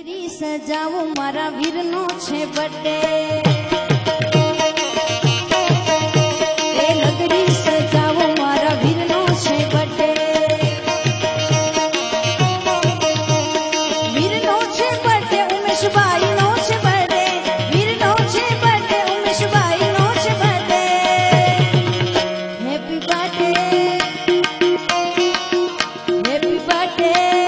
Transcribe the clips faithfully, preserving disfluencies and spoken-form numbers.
નગરી સજાવો મારા વીરનો છે બર્થડે એ નગરી સજાવો મારા વીરનો છે બર્થડે વીરનો છે બર્થડે ઉમેશભાઈ નો છે બર્થડે વીરનો છે બર્થડે ઉમેશભાઈ નો છે birthday happy birthday happy birthday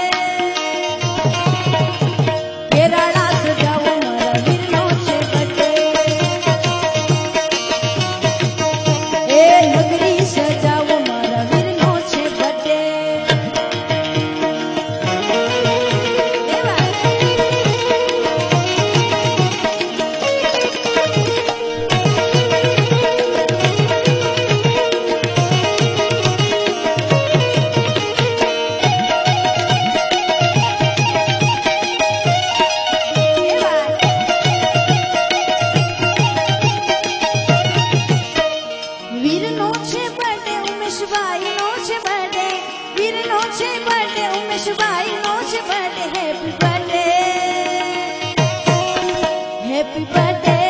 Happy birthday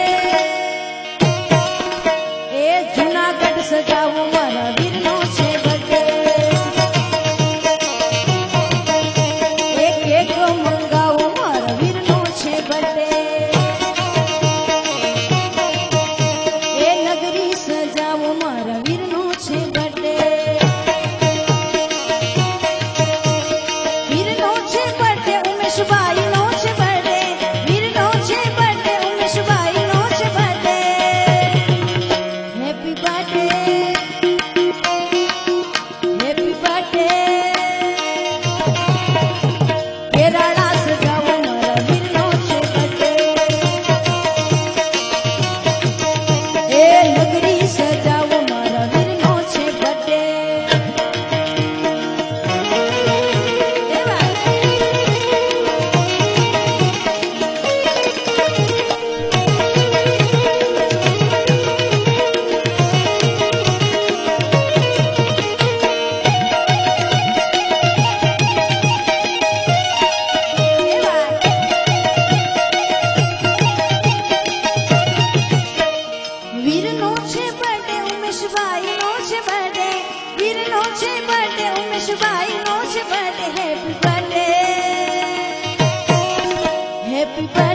એ જૂનાગઢ સજાવો મારા વીરનો છે બર્થડે એ કેક મંગાવો મારા વીરનો છે બર્થડે એ નગરી સજાવો મારા વીરનો છે બર્થડે વીરનો છે બર્થડે ઉમેશભાઈ નો છે બર્થડે વીરનો છે Happy birthday.